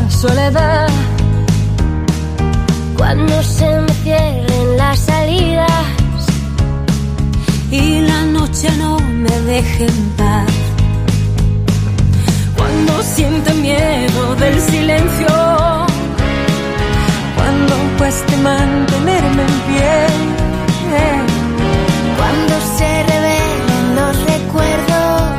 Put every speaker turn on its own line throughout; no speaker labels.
soledad, cuando se me cierren las salidas y la noche no me deje en paz, cuando siente miedo del silencio, cuando cueste mantenerme en pie, cuando se revelen los recuerdos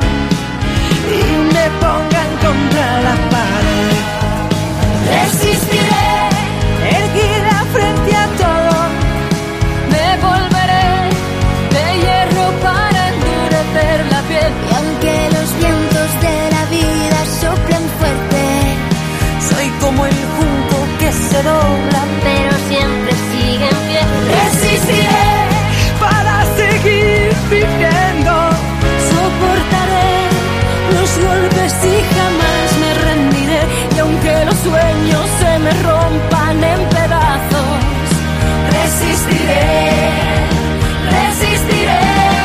y me pongan contra la pared, resistiré, erguida frente a todo, me volveré de hierro para endurecer la piel. Y aunque los vientos de la vida soplen fuerte, soy como el junco que se dobla, pero siempre sigue en pie. Resistiré para seguir viviendo, soportaré los golpes y jamás me rendiré. Y aunque los sueños se me rompan en pedazos, resistiré, resistiré.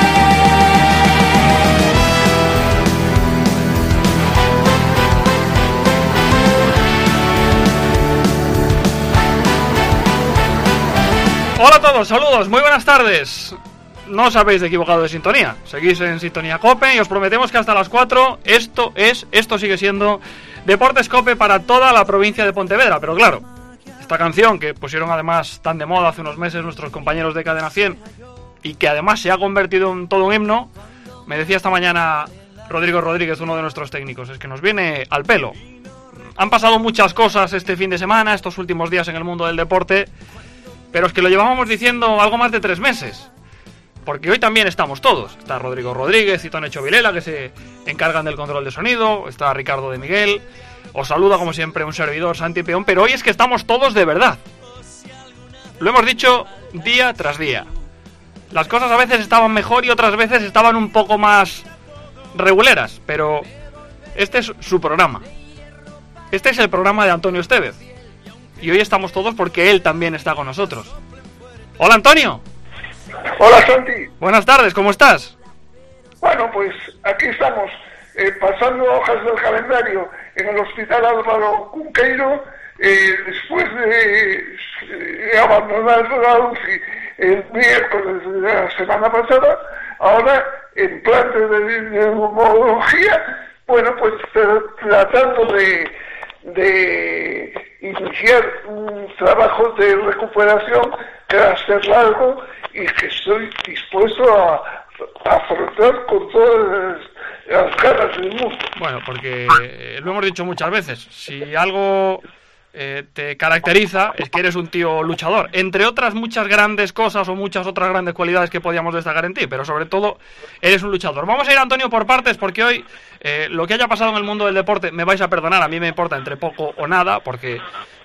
Hola a todos, saludos, muy buenas tardes. No os habéis equivocado de sintonía. Seguís en Sintonía Cope y os prometemos que hasta las 4 esto sigue siendo Deportes Cope para toda la provincia de Pontevedra. Pero claro, esta canción que pusieron además tan de moda hace unos meses nuestros compañeros de Cadena 100 y que además se ha convertido en todo un himno, me decía esta mañana Rodrigo Rodríguez, uno de nuestros técnicos, es que nos viene al pelo. Han pasado muchas cosas este fin de semana, estos últimos días en el mundo del deporte, pero es que lo llevábamos diciendo algo más de 3 meses. Porque hoy también estamos todos. Está Rodrigo Rodríguez y Tonecho Vilela, que se encargan del control de sonido. Está Ricardo de Miguel. Os saluda como siempre un servidor, Santi Peón. Pero hoy es que estamos todos de verdad. Lo hemos dicho día tras día. Las cosas a veces estaban mejor y otras veces estaban un poco más reguleras. Pero este es su programa. Este es el programa de Antonio Estevez. Y hoy estamos todos porque él también está con nosotros. ¡Hola, Antonio!
Hola, Santi.
Buenas tardes, ¿cómo estás?
Bueno, pues aquí estamos, pasando hojas del calendario en el Hospital Álvaro Cunqueiro, después de abandonar la UCI el miércoles de la semana pasada, ahora en planta de neumología, bueno, pues tratando de iniciar un trabajo de recuperación que va a ser largo y que estoy dispuesto a afrontar con todas las ganas del mundo.
Bueno, porque lo hemos dicho muchas veces, si algo te caracteriza es que eres un tío luchador, entre otras muchas grandes cosas o muchas otras grandes cualidades que podíamos destacar en ti, pero sobre todo eres un luchador. Vamos a ir, Antonio, por partes, porque hoy lo que haya pasado en el mundo del deporte, me vais a perdonar, a mí me importa entre poco o nada, porque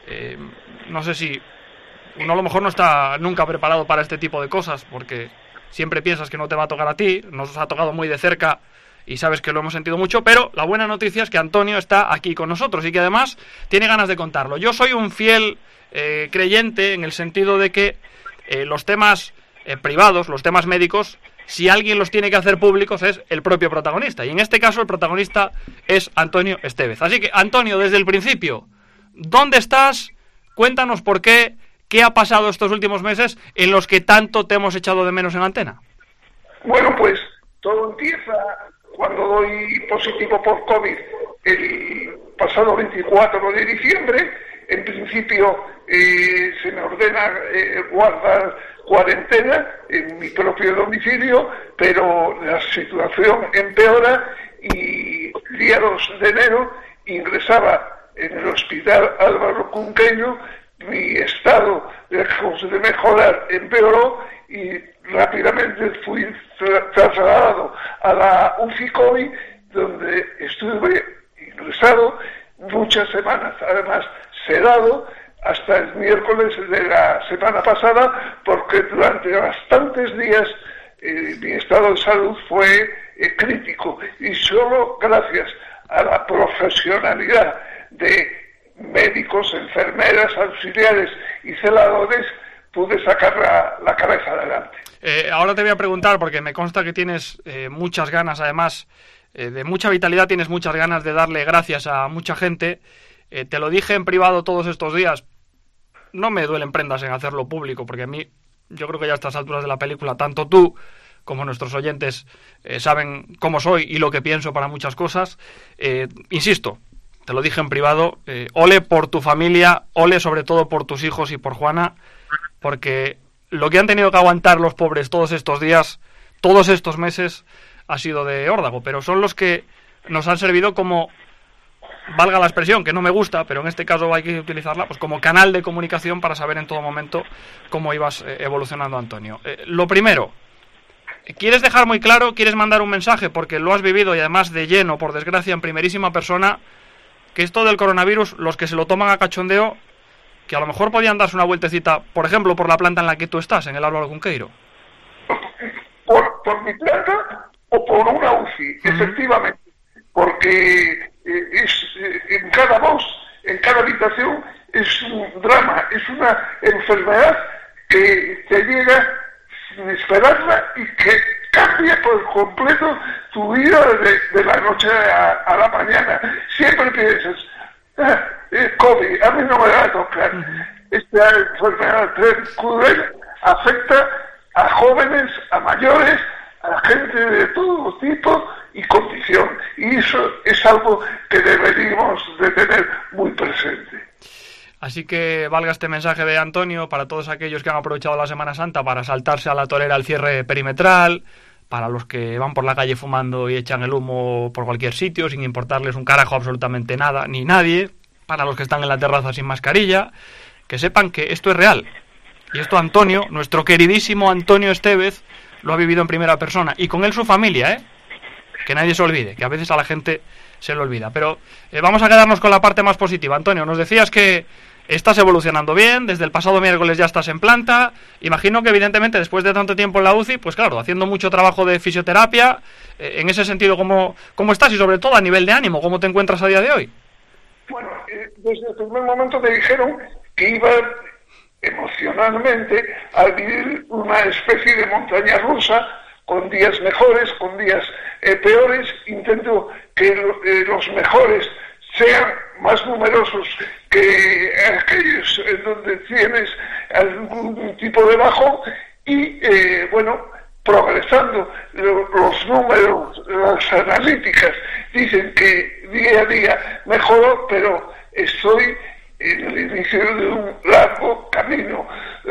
no sé si uno a lo mejor no está nunca preparado para este tipo de cosas, porque siempre piensas que no te va a tocar a ti, nos ha tocado muy de cerca y sabes que lo hemos sentido mucho, pero la buena noticia es que Antonio está aquí con nosotros y que además tiene ganas de contarlo. Yo soy un fiel creyente en el sentido de que los temas privados, los temas médicos, si alguien los tiene que hacer públicos es el propio protagonista, y en este caso el protagonista es Antonio Estevez. Así que, Antonio, desde el principio, ¿dónde estás? Cuéntanos por qué ha pasado estos últimos meses en los que tanto te hemos echado de menos en antena.
Bueno, pues todo empieza cuando doy positivo por COVID el pasado 24 de diciembre. En principio se me ordena guardar cuarentena en mi propio domicilio, pero la situación empeora y el día 2 de enero ingresaba en el Hospital Álvaro Cunqueiro. Mi estado, lejos de mejorar, empeoró y rápidamente fui trasladado a la UCI COVID, donde estuve ingresado muchas semanas, además sedado, hasta el miércoles de la semana pasada, porque durante bastantes días mi estado de salud fue crítico, y solo gracias a la profesionalidad de médicos, enfermeras, auxiliares y celadores pude sacar la cabeza adelante.
Ahora te voy a preguntar, porque me consta que tienes muchas ganas, además de mucha vitalidad, tienes muchas ganas de darle gracias a mucha gente. te lo dije en privado todos estos días, no me duelen prendas en hacerlo público, porque a mí, yo creo que ya a estas alturas de la película, tanto tú como nuestros oyentes saben cómo soy y lo que pienso para muchas cosas. Insisto, te lo dije en privado, ole por tu familia, ole sobre todo por tus hijos y por Juana, porque lo que han tenido que aguantar los pobres todos estos días, todos estos meses, ha sido de órdago, pero son los que nos han servido como, valga la expresión, que no me gusta, pero en este caso hay que utilizarla, pues como canal de comunicación para saber en todo momento cómo ibas evolucionando, Antonio. Lo primero, ¿quieres dejar muy claro, quieres mandar un mensaje, porque lo has vivido y además de lleno, por desgracia, en primerísima persona, que esto del coronavirus, los que se lo toman a cachondeo, que a lo mejor podían darse una vueltecita, por ejemplo, por la planta en la que tú estás, en el Álvaro Cunqueiro?
¿Por mi planta o por una UCI? Efectivamente, porque en cada voz, en cada habitación, es un drama, es una enfermedad que te llega sin esperarla y que cambia por completo tu vida de la noche a la mañana. Siempre piensas, COVID, a mí no me va a tocar. Esta enfermedad cruel afecta a jóvenes, a mayores, a gente de todo tipo y condición. Y eso es algo que deberíamos de tener muy presente.
Así que valga este mensaje de Antonio para todos aquellos que han aprovechado la Semana Santa para saltarse a la torera al cierre perimetral, para los que van por la calle fumando y echan el humo por cualquier sitio sin importarles un carajo absolutamente nada ni nadie, para los que están en la terraza sin mascarilla, que sepan que esto es real. Y esto Antonio, nuestro queridísimo Antonio Estevez, lo ha vivido en primera persona, y con él su familia, que nadie se olvide, que a veces a la gente se le olvida. Pero vamos a quedarnos con la parte más positiva. Antonio, nos decías que estás evolucionando bien, desde el pasado miércoles ya estás en planta. Imagino que evidentemente después de tanto tiempo en la UCI, pues claro, haciendo mucho trabajo de fisioterapia, en ese sentido, ¿cómo estás? Y sobre todo a nivel de ánimo, ¿cómo te encuentras a día de hoy?
Bueno, desde el primer momento me dijeron que iba emocionalmente a vivir una especie de montaña rusa, con días mejores, con días peores. Intento que los mejores sean más numerosos que aquellos en donde tienes algún tipo de bajón y, progresando. Los números, las analíticas dicen que día a día mejoro, pero estoy en el inicio de un largo camino,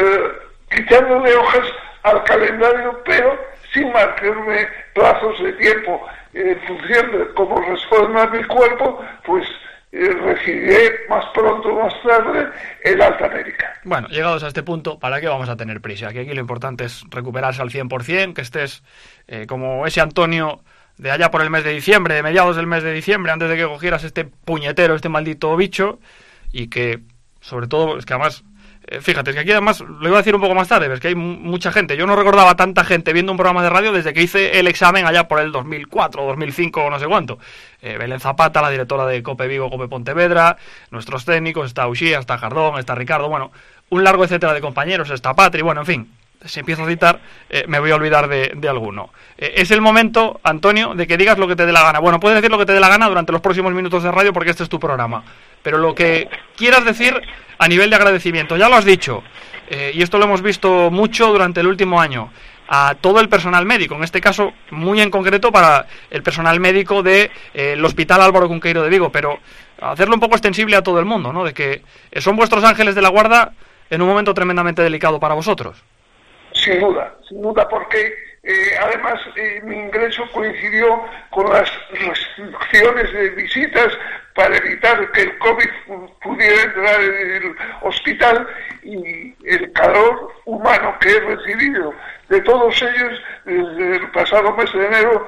quitándole hojas al calendario, pero sin marcarme plazos de tiempo. En función de cómo responda mi cuerpo, pues recibiré más pronto o más tarde el alta médica.
Bueno, llegados a este punto, ¿para qué vamos a tener prisa? Que aquí lo importante es recuperarse al 100%, que estés como ese Antonio de allá por el mes de diciembre, de mediados del mes de diciembre, antes de que cogieras este puñetero, este maldito bicho, y que, sobre todo, es que además, fíjate, es que aquí además, lo iba a decir un poco más tarde, es que hay mucha gente, yo no recordaba tanta gente viendo un programa de radio desde que hice el examen allá por el 2004, 2005 o no sé cuánto. Belén Zapata, la directora de Cope Vigo, Cope Pontevedra, nuestros técnicos, está Uxía, está Jardón, está Ricardo, bueno, un largo etcétera de compañeros, está Patri, bueno, en fin. Si empiezo a citar, me voy a olvidar de alguno. Es el momento, Antonio, de que digas lo que te dé la gana. Bueno, puedes decir lo que te dé la gana durante los próximos minutos de radio porque este es tu programa. Pero lo que quieras decir a nivel de agradecimiento, ya lo has dicho, y esto lo hemos visto mucho durante el último año, a todo el personal médico, en este caso muy en concreto para el personal médico del Hospital Álvaro Cunqueiro de Vigo, pero hacerlo un poco extensible a todo el mundo, ¿no? De que son vuestros ángeles de la guarda en un momento tremendamente delicado para vosotros.
Sin duda, porque además mi ingreso coincidió con las restricciones de visitas para evitar que el COVID pudiera entrar en el hospital, y el calor humano que he recibido de todos ellos desde el pasado mes de enero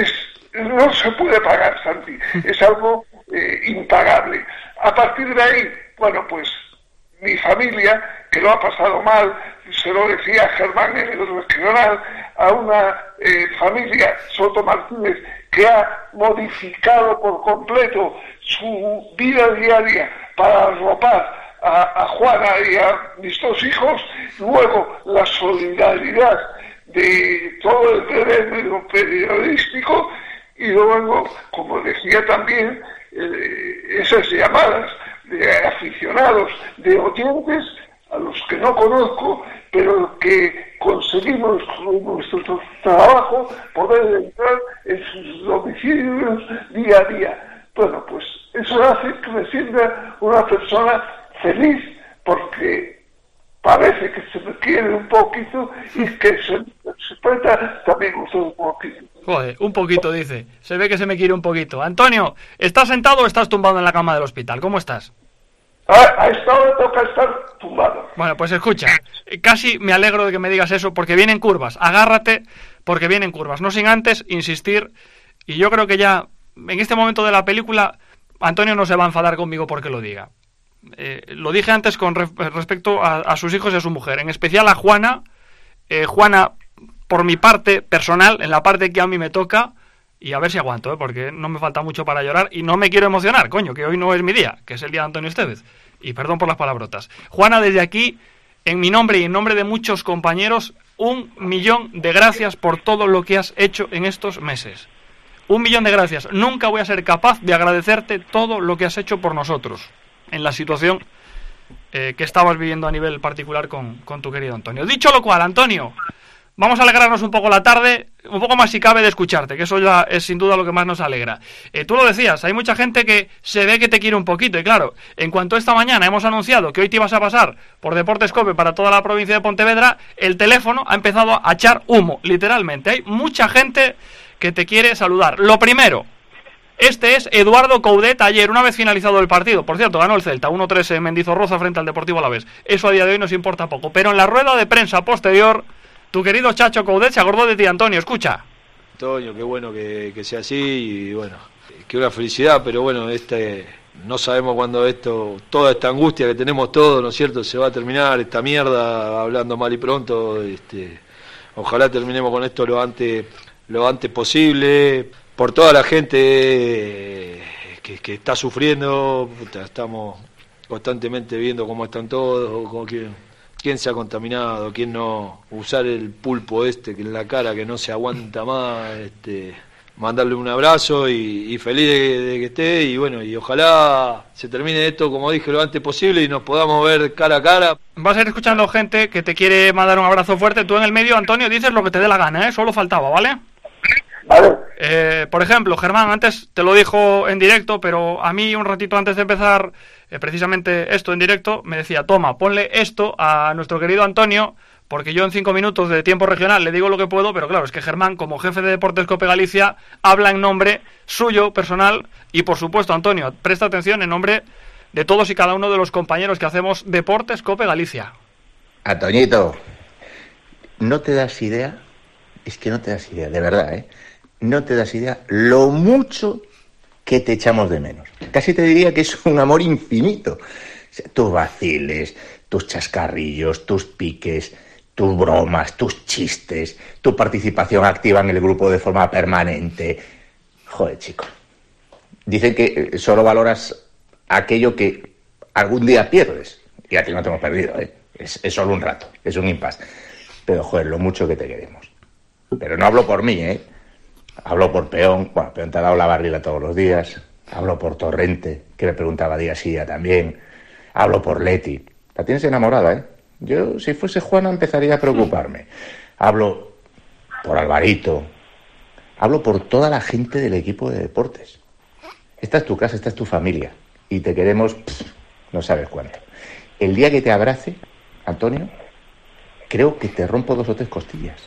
no se puede pagar, Santi, es algo impagable. A partir de ahí, pues mi familia, que lo ha pasado mal, se lo decía Germán en el regional, a una familia Soto Martínez que ha modificado por completo su vida diaria para arropar a Juana y a mis dos hijos, luego la solidaridad de todo el gremio periodístico, y luego, como decía también, esas llamadas de aficionados, de oyentes, a los que no conozco, pero que conseguimos con nuestro trabajo poder entrar en sus domicilios día a día. Bueno, pues eso hace que me sienta una persona feliz, porque parece que se me quiere un poquito y que se respeta también un poquito.
Joder, un poquito, dice. Se ve que se me quiere un poquito. Antonio, ¿estás sentado o estás tumbado en la cama del hospital? ¿Cómo estás?
A esta hora toca estar tumbado.
Bueno, pues escucha, casi me alegro de que me digas eso, porque vienen curvas. Agárrate, porque vienen curvas. No sin antes insistir, y yo creo que ya, en este momento de la película, Antonio no se va a enfadar conmigo porque lo diga. Lo dije antes con respecto a sus hijos y a su mujer, en especial a Juana. Juana, por mi parte personal, en la parte que a mí me toca, y a ver si aguanto, porque no me falta mucho para llorar y no me quiero emocionar, coño, que hoy no es mi día, que es el día de Antonio Estevez. Y perdón por las palabrotas. Juana, desde aquí, en mi nombre y en nombre de muchos compañeros, 1.000.000 de gracias por todo lo que has hecho en estos meses. 1.000.000 de gracias. Nunca voy a ser capaz de agradecerte todo lo que has hecho por nosotros en la situación que estabas viviendo a nivel particular con tu querido Antonio. Dicho lo cual, Antonio, vamos a alegrarnos un poco la tarde, un poco más si cabe de escucharte, que eso ya es sin duda lo que más nos alegra. Tú lo decías, hay mucha gente que se ve que te quiere un poquito, y claro, en cuanto esta mañana hemos anunciado que hoy te ibas a pasar por Deportes Cope para toda la provincia de Pontevedra, el teléfono ha empezado a echar humo, literalmente. Hay mucha gente que te quiere saludar. Lo primero, este es Eduardo Coudet, ayer, una vez finalizado el partido. Por cierto, ganó el Celta, 1-3 en Mendizorroza frente al Deportivo Alavés. Eso a día de hoy nos importa poco, pero en la rueda de prensa posterior, tu querido Chacho Coudet se acordó de ti, Antonio. Escucha.
Antonio, qué bueno que sea así, y bueno, que una felicidad, pero bueno, no sabemos cuándo toda esta angustia que tenemos todos, ¿no es cierto?, se va a terminar, esta mierda, hablando mal y pronto. Ojalá terminemos con esto lo antes posible, por toda la gente que está sufriendo. Estamos constantemente viendo cómo están todos, quién se ha contaminado, quién no. Usar el pulpo que en la cara, que no se aguanta más, mandarle un abrazo y feliz de que esté, y bueno, y ojalá se termine esto, como dije, lo antes posible y nos podamos ver cara a cara.
Vas a ir escuchando gente que te quiere mandar un abrazo fuerte. Tú en el medio, Antonio, dices lo que te dé la gana, solo faltaba, ¿vale? Por ejemplo, Germán antes te lo dijo en directo, pero a mí un ratito antes de empezar precisamente esto en directo, me decía: toma, ponle esto a nuestro querido Antonio, porque yo en 5 minutos de tiempo regional le digo lo que puedo, pero claro, es que Germán, como jefe de Deportes Cope Galicia, habla en nombre suyo, personal, y por supuesto, Antonio, presta atención, en nombre de todos y cada uno de los compañeros que hacemos Deportes Cope Galicia.
Antoñito, no te das idea, es que no te das idea, de verdad, no te das idea lo mucho que te echamos de menos. Casi te diría que es un amor infinito. O sea, tus vaciles, tus chascarrillos, tus piques, tus bromas, tus chistes, tu participación activa en el grupo de forma permanente. Joder, chico. Dicen que solo valoras aquello que algún día pierdes. Y a ti no te hemos perdido, Es solo un rato, es un impasse. Pero, joder, lo mucho que te queremos. Pero no hablo por mí, Hablo por Peón. Bueno, Peón te ha dado la barrila todos los días. Hablo por Torrente, que me preguntaba día sí día también. Hablo por Leti. La tienes enamorada, Yo, si fuese Juana, empezaría a preocuparme. Hablo por Alvarito. Hablo por toda la gente del equipo de deportes. Esta es tu casa, esta es tu familia. Y te queremos, no sabes cuánto. El día que te abrace, Antonio, creo que te rompo 2 o 3 costillas.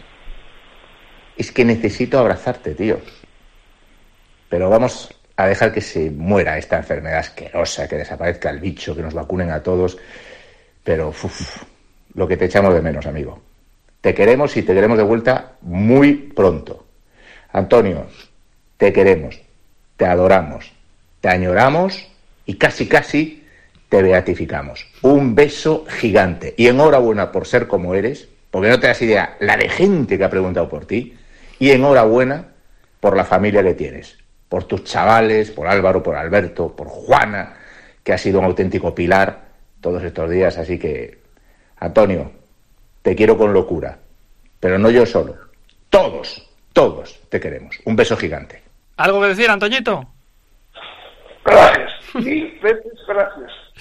Es que necesito abrazarte, tío. Pero vamos a dejar que se muera esta enfermedad asquerosa, que desaparezca el bicho, que nos vacunen a todos. Pero, lo que te echamos de menos, amigo. Te queremos y te queremos de vuelta muy pronto. Antonio, te queremos, te adoramos, te añoramos y casi te beatificamos. Un beso gigante. Y enhorabuena por ser como eres, porque no te das idea la de gente que ha preguntado por ti. Y enhorabuena por la familia que tienes, por tus chavales, por Álvaro, por Alberto, por Juana, que ha sido un auténtico pilar todos estos días. Así que, Antonio, te quiero con locura, pero no yo solo. Todos te queremos. Un beso gigante.
¿Algo que decir, Antoñito?
Gracias. 1000 veces gracias.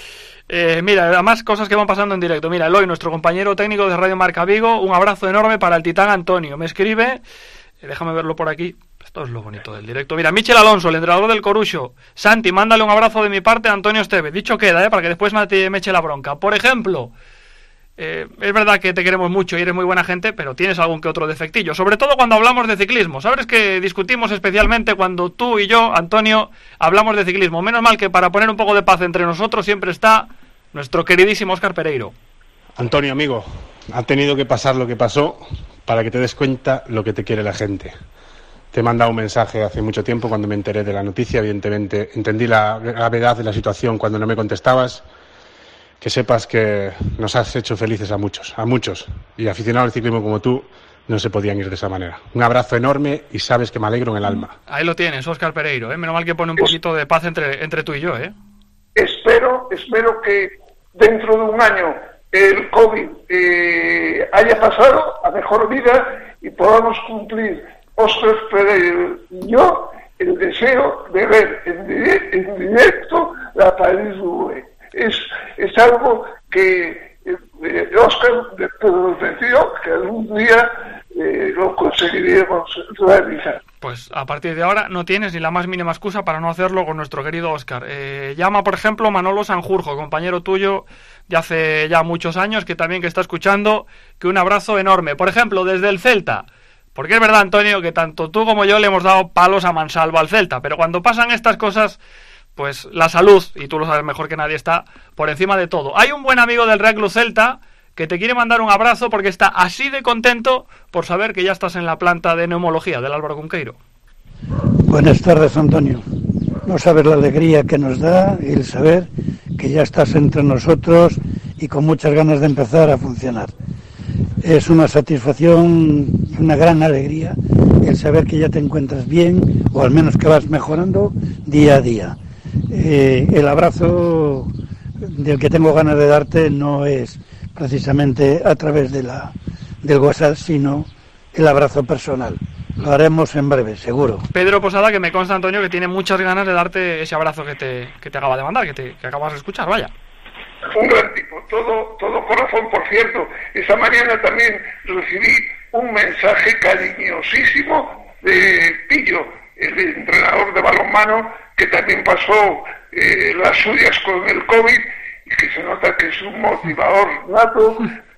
Mira, además cosas que van pasando en directo. Mira, Eloy, nuestro compañero técnico de Radio Marca Vigo, un abrazo enorme para el titán Antonio. Me escribe, déjame verlo por aquí. Esto es lo bonito del directo. Mira, Michel Alonso, el entrenador del Coruxo. Santi, mándale un abrazo de mi parte a Antonio Esteve. Dicho queda, para que después me eche la bronca. Por ejemplo, es verdad que te queremos mucho y eres muy buena gente, pero tienes algún que otro defectillo. Sobre todo cuando hablamos de ciclismo. Sabes que discutimos especialmente cuando tú y yo, Antonio, hablamos de ciclismo. Menos mal que para poner un poco de paz entre nosotros siempre está nuestro queridísimo Óscar Pereiro.
Antonio, amigo, ha tenido que pasar lo que pasó para que te des cuenta lo que te quiere la gente. Te he mandado un mensaje hace mucho tiempo cuando me enteré de la noticia. Evidentemente entendí la gravedad de la situación cuando no me contestabas. Que sepas que nos has hecho felices a muchos. Y aficionados al ciclismo como tú no se podían ir de esa manera. Un abrazo enorme y sabes que me alegro en el alma.
Ahí lo tienes, Óscar Pereiro. Menos mal que pone un poquito de paz entre tú y yo.
Espero que dentro de un año el COVID haya pasado a mejor vida y podamos cumplir, Óscar Pereiro y yo, el deseo de ver en directo la París-Roubaix. Es algo que Óscar nos decidió que algún día lo conseguiríamos realizar.
Pues a partir de ahora no tienes ni la más mínima excusa para no hacerlo con nuestro querido Óscar. Llama, por ejemplo, Manolo Sanjurjo, compañero tuyo de hace ya muchos años, que también que está escuchando, que un abrazo enorme. Por ejemplo, desde el Celta. Porque es verdad, Antonio, que tanto tú como yo le hemos dado palos a mansalva al Celta, pero cuando pasan estas cosas, pues la salud, y tú lo sabes mejor que nadie, está por encima de todo. Hay un buen amigo del Real Club Celta que te quiere mandar un abrazo porque está así de contento por saber que ya estás en la planta de neumología del Álvaro Cunqueiro.
Buenas tardes, Antonio. No sabes la alegría que nos da el saber que ya estás entre nosotros y con muchas ganas de empezar a funcionar. Es una satisfacción y una gran alegría el saber que ya te encuentras bien, o al menos que vas mejorando día a día. El abrazo del que tengo ganas de darte no es precisamente a través del WhatsApp, sino el abrazo personal. Lo haremos en breve, seguro.
Pedro Posada, que me consta, Antonio, que tiene muchas ganas de darte ese abrazo que te acaba de mandar, que acabas de escuchar, vaya.
Un gran tipo, todo corazón. Por cierto, esta mañana también recibí un mensaje cariñosísimo de Pillo, el entrenador de balonmano, que también pasó las suyas con el COVID, y que se nota que es un motivador nato.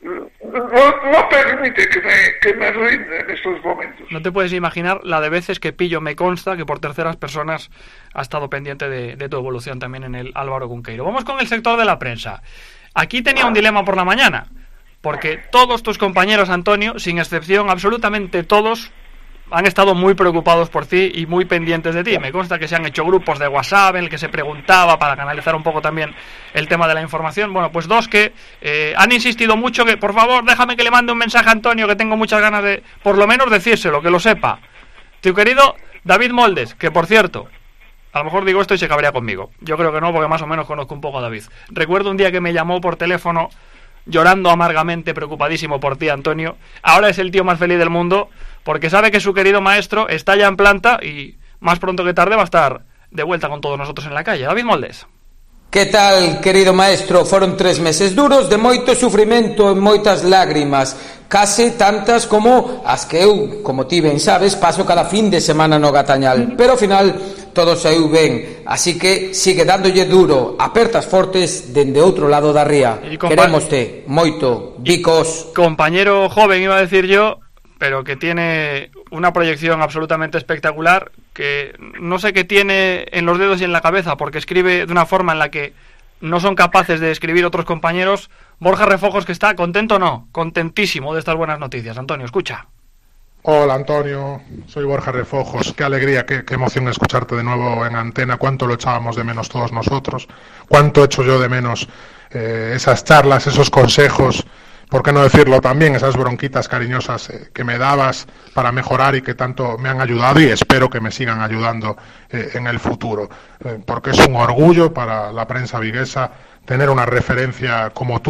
No permite que me rinde en estos momentos.
No te puedes imaginar la de veces que Pillo, me consta que por terceras personas ha estado pendiente de tu evolución también en el Álvaro Cunqueiro. Vamos con el sector de la prensa. Aquí tenía un dilema por la mañana, porque todos tus compañeros, Antonio, sin excepción, absolutamente todos, han estado muy preocupados por ti y muy pendientes de ti. Me consta que se han hecho grupos de WhatsApp en el que se preguntaba para canalizar un poco también el tema de la información. Bueno, pues dos que han insistido mucho que, por favor, déjame que le mande un mensaje a Antonio, que tengo muchas ganas de, por lo menos, decírselo, que lo sepa. Tu querido David Moldes, que por cierto, a lo mejor digo esto y se cabrea conmigo. Yo creo que no, porque más o menos conozco un poco a David. Recuerdo un día que me llamó por teléfono llorando amargamente, preocupadísimo por ti, Antonio. Ahora es el tío más feliz del mundo, porque sabe que su querido maestro está ya en planta y más pronto que tarde va a estar de vuelta con todos nosotros en la calle. David Moldes.
Que tal, querido maestro? Foron 3 meses duros de moito sufrimento e moitas lágrimas, case tantas como as que eu, como ti ben sabes, paso cada fin de semana no Gatañal, pero ao final todo saiu ben, así que sigue dándolle duro, apertas fortes dende outro lado da ría. Querémoste moito, bicos.
Compañero joven, iba a decir yo, pero que tiene una proyección absolutamente espectacular, que no sé qué tiene en los dedos y en la cabeza, porque escribe de una forma en la que no son capaces de escribir otros compañeros. Borja Refojos, que está contento, no, contentísimo de estas buenas noticias. Antonio, escucha.
Hola, Antonio, soy Borja Refojos. Qué alegría, qué emoción escucharte de nuevo en antena. Cuánto lo echábamos de menos todos nosotros, cuánto echo yo de menos esas charlas, esos consejos, por qué no decirlo también, esas bronquitas cariñosas que me dabas para mejorar y que tanto me han ayudado y espero que me sigan ayudando en el futuro, porque es un orgullo para la prensa viguesa tener una referencia como tú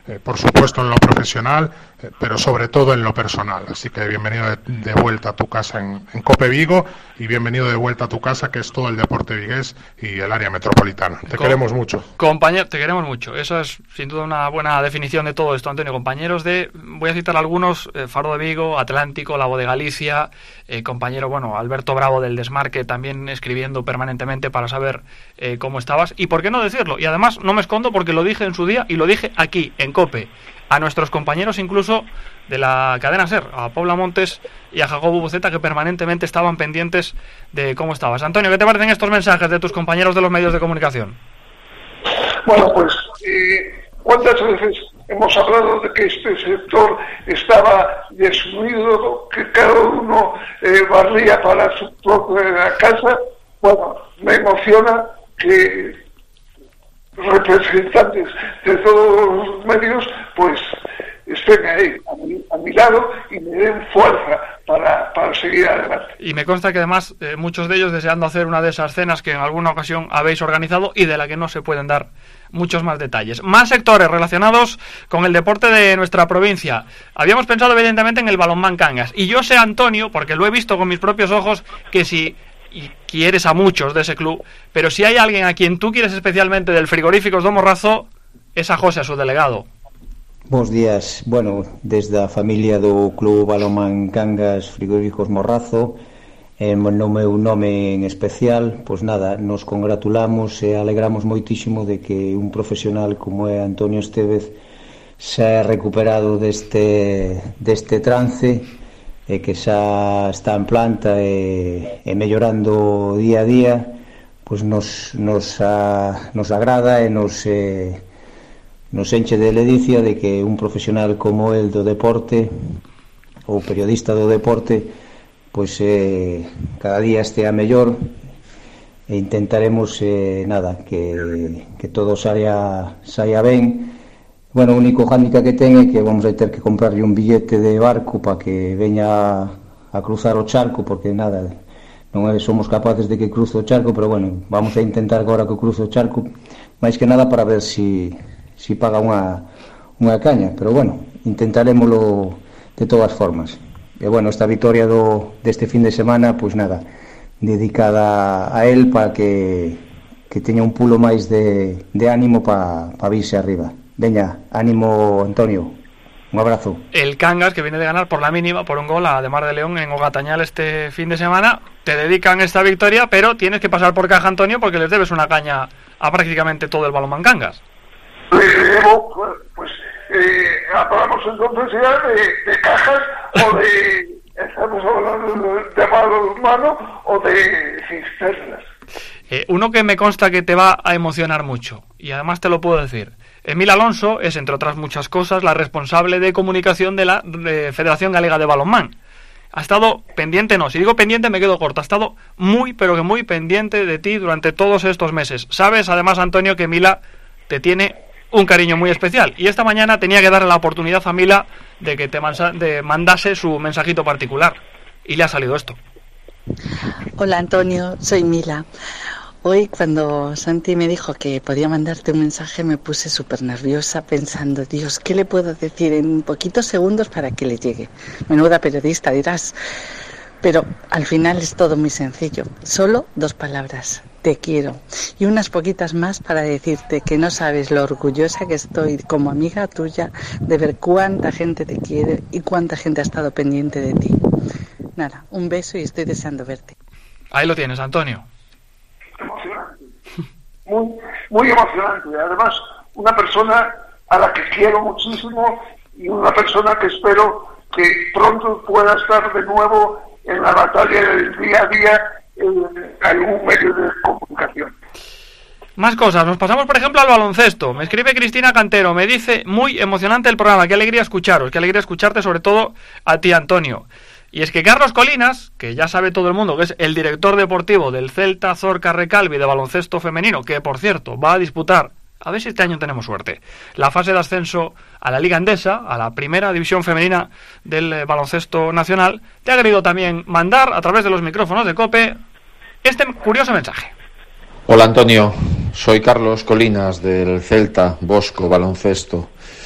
por supuesto en lo profesional, pero sobre todo en lo personal. Así que bienvenido de vuelta a tu casa en COPE Vigo y bienvenido de vuelta a tu casa, que es todo el deporte vigués y el área metropolitana. Te queremos mucho.
Compañero, te queremos mucho. Eso es sin duda una buena definición de todo esto, Antonio. Compañeros voy a citar algunos, Faro de Vigo, Atlántico, La Voz de Galicia, compañero, Alberto Bravo del Desmarque, también escribiendo permanentemente para saber cómo estabas. Y por qué no decirlo. Y además no me escondo porque lo dije en su día y lo dije aquí, en COPE, a nuestros compañeros incluso de la cadena SER, a Paula Montes y a Jacobo Buceta, que permanentemente estaban pendientes de cómo estabas. Antonio, ¿qué te parecen estos mensajes de tus compañeros de los medios de comunicación?
Bueno, pues, ¿cuántas veces hemos hablado de que este sector estaba desunido, que cada uno barría para su propia casa? Bueno, me emociona que representantes de todos los medios pues estén ahí a mi lado y me den fuerza para seguir adelante.
Y me consta que además muchos de ellos deseando hacer una de esas cenas que en alguna ocasión habéis organizado y de la que no se pueden dar muchos más detalles. Más sectores relacionados con el deporte de nuestra provincia. Habíamos pensado evidentemente en el balonmán Cangas, y yo sé, Antonio, porque lo he visto con mis propios ojos, que si y quieres a muchos de ese club, pero si hay alguien a quien tú quieres especialmente del Frigoríficos do Morrazo, es a José, a su delegado.
Bos días. Bueno, desde a familia do Club Balonmán Cangas Frigoríficos Morrazo, no meu nome en especial, pois nada, nos congratulamos e alegramos moitísimo de que un profesional como é Antonio Estévez se ha recuperado deste trance e que xa está en planta e mellorando día a día, pois nos agrada e nos enche de ledicia de que un profesional como el do deporte ou periodista do deporte pois cada día estea mellor, e intentaremos que todo saia ben. Bueno, o único hándicap que ten é que vamos a ter que comprarlle un billete de barco para que veña a cruzar o charco, porque nada, non somos capaces de que cruce o charco, pero bueno, vamos a intentar agora que cruce o charco, máis que nada para ver si paga unha caña, pero bueno, intentaremoslo de todas formas. E bueno, esta victoria deste fin de semana, pois nada, dedicada a él para que teña un pulo máis de ánimo para virse arriba. Veña, ánimo, Antonio. Un abrazo.
El Cangas, que viene de ganar por la mínima, por un gol a de Mar de León en Ogatañal este fin de semana, te dedican esta victoria, pero tienes que pasar por caja, Antonio, porque les debes una caña a prácticamente todo el balonmán Cangas.
Pues hablamos entonces ya de cajas o de... Estamos hablando de balonmano o de cisternas.
Uno que me consta que te va a emocionar mucho, y además te lo puedo decir. Emil Alonso es, entre otras muchas cosas, la responsable de comunicación de la Federación Galega de Balonmán. Ha estado pendiente, si digo pendiente me quedo corto, ha estado muy, pero que muy pendiente de ti durante todos estos meses. Sabes, además, Antonio, que Mila te tiene un cariño muy especial, y esta mañana tenía que darle la oportunidad a Mila de que te mandase su mensajito particular, y le ha salido esto.
Hola, Antonio, soy Mila. Hoy, cuando Santi me dijo que podía mandarte un mensaje, me puse súper nerviosa pensando, Dios, ¿qué le puedo decir en poquitos segundos para que le llegue? Menuda periodista, dirás. Pero al final es todo muy sencillo. Solo 2 palabras. Te quiero. Y unas poquitas más para decirte que no sabes lo orgullosa que estoy como amiga tuya de ver cuánta gente te quiere y cuánta gente ha estado pendiente de ti. Nada, un beso y estoy deseando verte.
Ahí lo tienes, Antonio.
Emocionante, muy emocionante. Además, una persona a la que quiero muchísimo y una persona que espero que pronto pueda estar de nuevo en la batalla del día a día en algún medio de comunicación.
Más cosas, nos pasamos por ejemplo al baloncesto. Me escribe Cristina Cantero, me dice, muy emocionante el programa, qué alegría escucharos, qué alegría escucharte, sobre todo a ti, Antonio. Y es que Carlos Colinas, que ya sabe todo el mundo que es el director deportivo del Celta Zorca Recalvi de baloncesto femenino, que por cierto va a disputar, a ver si este año tenemos suerte, la fase de ascenso a la Liga Endesa, a la primera división femenina del baloncesto nacional, te ha querido también mandar a través de los micrófonos de COPE este curioso mensaje.
Hola, Antonio, soy Carlos Colinas del Celta Bosco Baloncesto.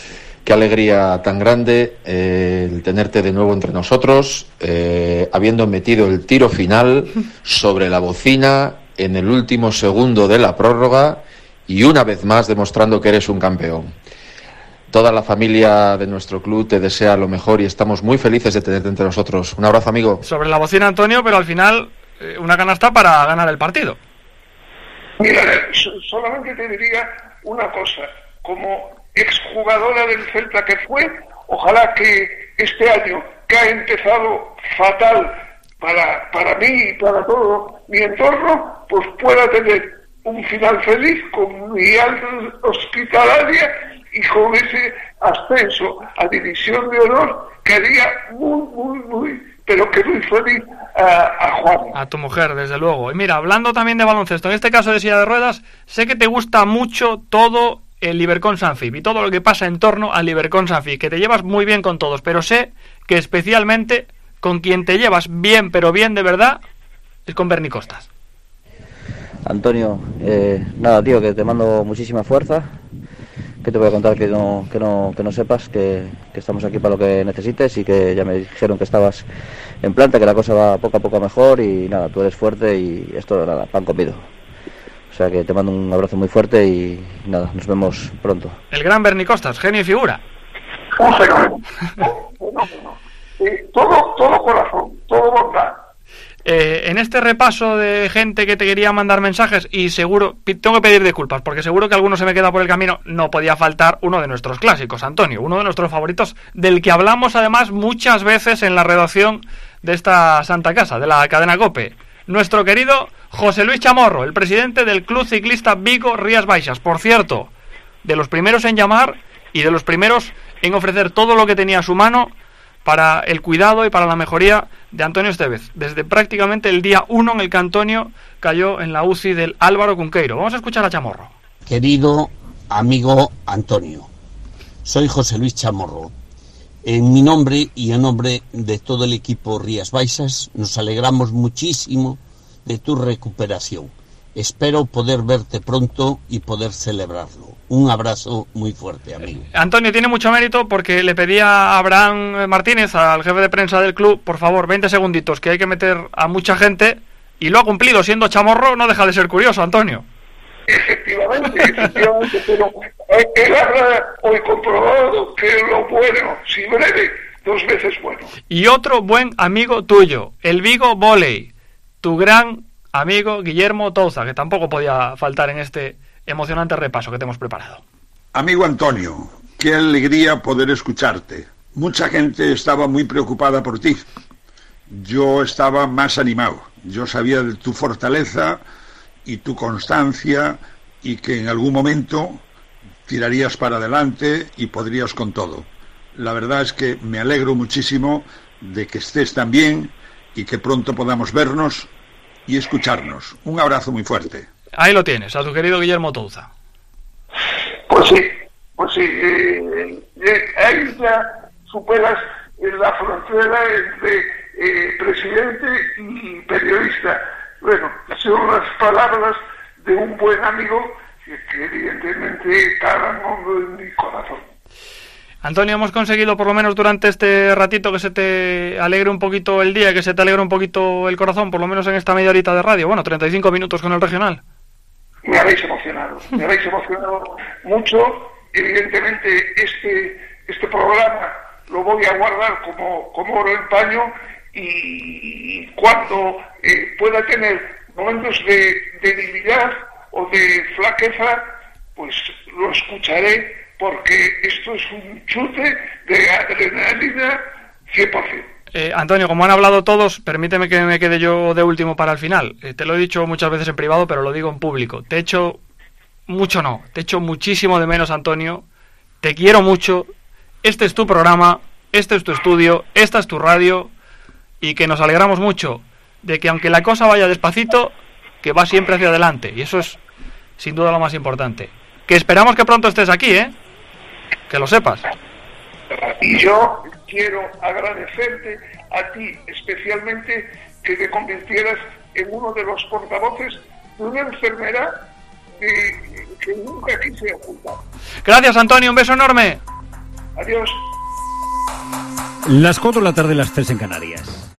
qué alegría tan grande el tenerte de nuevo entre nosotros, habiendo metido el tiro final sobre la bocina en el último segundo de la prórroga y una vez más demostrando que eres un campeón. Toda la familia de nuestro club te desea lo mejor y estamos muy felices de tenerte entre nosotros. Un abrazo, amigo.
Sobre la bocina, Antonio, pero al final una canasta para ganar el partido.
Mira, solamente te diría una cosa. Como exjugadora del Celta que fue, ojalá que este año, que ha empezado fatal para mí y para todo mi entorno, pues pueda tener un final feliz con mi alta hospitalaria y con ese ascenso a División de Honor que haría muy, pero que muy feliz a Juan.
A tu mujer, desde luego. Y mira, hablando también de baloncesto, en este caso de silla de ruedas, sé que te gusta mucho todo el Libercon Sanfib y todo lo que pasa en torno al Libercon Sanfib, que te llevas muy bien con todos, pero sé que especialmente con quien te llevas bien, pero bien de verdad, es con Berni Costas.
Antonio, nada, tío, que te mando muchísima fuerza. Que te voy a contar que no sepas que estamos aquí para lo que necesites y que ya me dijeron que estabas en planta, que la cosa va poco a poco mejor y nada, tú eres fuerte y esto, nada, pan comido. O sea que te mando un abrazo muy fuerte y nada, nos vemos pronto.
El gran Berni Costas, genio y figura.
Todo corazón, todo bondad.
En este repaso de gente que te quería mandar mensajes, y seguro, tengo que pedir disculpas, porque seguro que alguno se me queda por el camino, no podía faltar uno de nuestros clásicos, Antonio, uno de nuestros favoritos, del que hablamos además muchas veces en la redacción de esta santa casa, de la cadena COPE. Nuestro querido José Luis Chamorro, el presidente del Club Ciclista Vigo Rías Baixas. Por cierto, de los primeros en llamar y de los primeros en ofrecer todo lo que tenía a su mano para el cuidado y para la mejoría de Antonio Estevez, desde prácticamente el día 1 en el que Antonio cayó en la UCI del Álvaro Cunqueiro. Vamos a escuchar a Chamorro.
Querido amigo Antonio, soy José Luis Chamorro. En mi nombre y en nombre de todo el equipo Rías Baixas, nos alegramos muchísimo de tu recuperación. Espero poder verte pronto y poder celebrarlo. Un abrazo muy fuerte, amigo.
Antonio, tiene mucho mérito porque le pedía a Abraham Martínez, al jefe de prensa del club, por favor, 20 segunditos, que hay que meter a mucha gente, y lo ha cumplido. Siendo Chamorro, no deja de ser curioso, Antonio.
Efectivamente, pero él habrá hoy comprobado que lo bueno, si breve, 2 veces bueno.
Y otro buen amigo tuyo, el Vigo Volley, tu gran amigo Guillermo Touza, que tampoco podía faltar en este emocionante repaso que te hemos preparado.
Amigo Antonio, qué alegría poder escucharte. Mucha gente estaba muy preocupada por ti. Yo estaba más animado. Yo sabía de tu fortaleza y tu constancia y que en algún momento tirarías para adelante y podrías con todo. La verdad es que me alegro muchísimo de que estés tan bien y que pronto podamos vernos y escucharnos. Un abrazo muy fuerte.
Ahí lo tienes, a tu querido Guillermo Touza.
Pues sí, ahí ya superas la frontera entre presidente y periodista. Bueno, son las palabras de un buen amigo que evidentemente calan hondo en mi corazón.
Antonio, hemos conseguido por lo menos durante este ratito que se te alegre un poquito el día, que se te alegre un poquito el corazón, por lo menos en esta media horita de radio. Bueno, 35 minutos con el regional.
Me habéis emocionado mucho. Evidentemente este programa lo voy a guardar como oro en paño, y cuando pueda tener momentos de debilidad o de flaqueza, pues lo escucharé, porque esto es un chute de adrenalina 100%.
Antonio, como han hablado todos, permíteme que me quede yo de último para el final. Te lo he dicho muchas veces en privado, pero lo digo en público. Te echo muchísimo de menos, Antonio. Te quiero mucho. Este es tu programa, este es tu estudio, esta es tu radio, y que nos alegramos mucho de que aunque la cosa vaya despacito, que va siempre hacia adelante, y eso es sin duda lo más importante. Que esperamos que pronto estés aquí, que lo sepas.
Y yo quiero agradecerte a ti especialmente que te convirtieras en uno de los portavoces de una enfermedad que nunca quise ocultar.
Gracias, Antonio, un beso enorme.
Adiós.
Las 4 de la tarde, las 3 en Canarias.